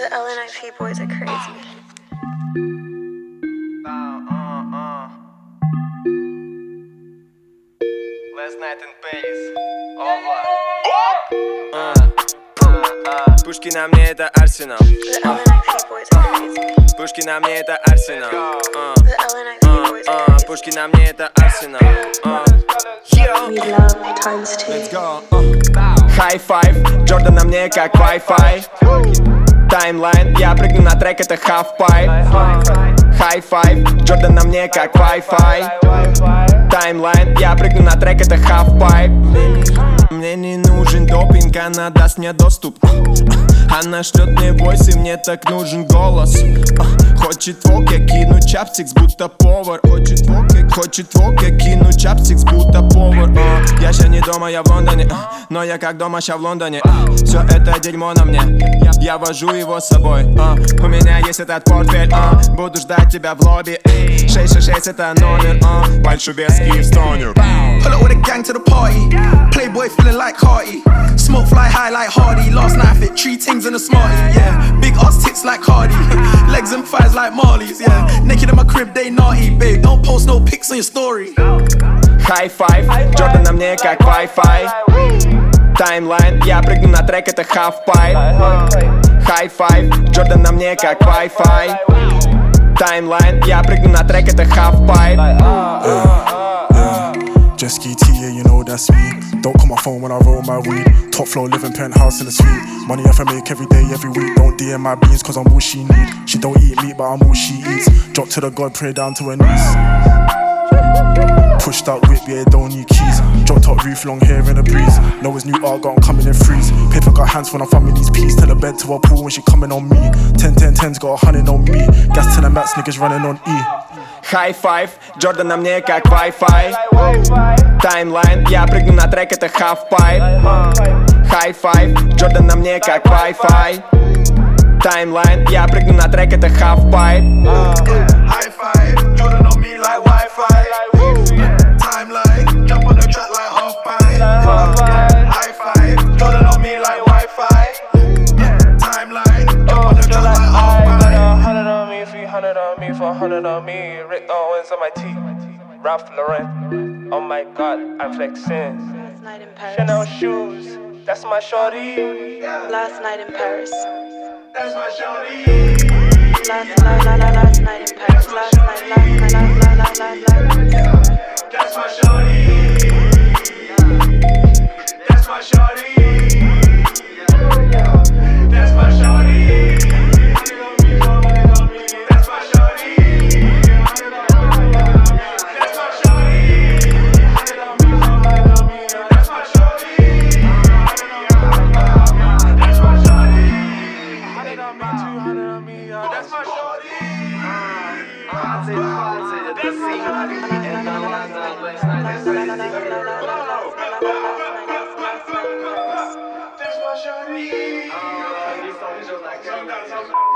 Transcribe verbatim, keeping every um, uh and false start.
The L N I P boys are crazy. Uh, uh, uh. Last night in Paris. Over. Uh, uh, uh. Пушки на мне это арсенал. The L N I P boys are crazy. Пушки на мне это арсенал. Uh, The L N I P boys are uh, crazy. Пушки на мне это арсенал. Uh, yeah. We love times two. Let's go. Uh. High five, Jordan на мне как Wi-Fi. Таймлайн, я прыгну на трек, это half-pipe. High five, Jordan на мне как Wi-Fi. Таймлайн, я прыгну на трек, это half-pipe. Мне не нужен допинг, она даст мне доступ. Она шлет мне войс, и мне так нужен голос. Хочет вок, я кину чапстикс, будто повар. Хочет вок, я, хочет вок, я кину чапстикс, будто повар. Я ща не дома, я в Лондоне, но я как дома, ща в Лондоне. Все это дерьмо на мне, я вожу его с собой. У меня есть этот портфель, буду ждать тебя в лобби. шесть шесть шесть это номер, Большевецкий в стонер. Pull up with a gang to the party. Playboy feeling like Carti. Smoke fly high like Hardy. Last night fit three things in a smartie. Yeah, big ass tits like Cardi. Legs and thighs like Marley's. Yeah, naked in my crib they naughty. Babe, don't post no pics on your story. High five, Jordan на мне как Wi-Fi. Таймлайн, я прыгну на трек, это half-pipe. High five, Jordan на мне как Wi-Fi. Таймлайн, я прыгну на трек, это half-pipe. Jet ski T, yeah, you know that's me. Don't call my phone when I roll my weed. Top floor, living penthouse in the suite. Money I make every day, every week. Don't D M my beans, cause I'm all she need. She don't eat meat, but I'm all she eats. Drop to the God, pray down to her knees. Pushed out whip, yeah, don't need keys. Drop top roof, long hair in a breeze. Know his new art, got him coming in freeze. Paper got hands when I'm thumbing these peas. Tell her bed to her pool when she coming on me. ten ten tens got a hundred on me. Gas to the max, niggas running on E. High five, Jordan на мне как Wi-Fi. Таймлайн, я прыгну на трек, это half-pipe. High five, Jordan на мне как Wi-Fi. Таймлайн, я прыгну на трек, это half-pipe. High five, Jordan on me like Wi-Fi. Timeline, jump on the track like half-pipe. High five, Jordan on me like Wi-Fi. Timeline, jump on the track like half-pipe. Hundred on me, three hundred on me, four hundred on me. Rick Owens on my teeth, Ralph Lauren. Oh my God, I'm flexing. Last night in Paris. Chanel shoes, that's my shorty. Last night in Paris. That's my shorty. Last, last, last, last night in Paris. Last night, last night, last, last, last, last, last. That's my shorty. That's my shorty. That's my shorty. That's my shorty. That's my shorty. That's my shorty. That's my shorty. Hundred on me, two hundred on me, yo. That's my shorty. That's my shorty.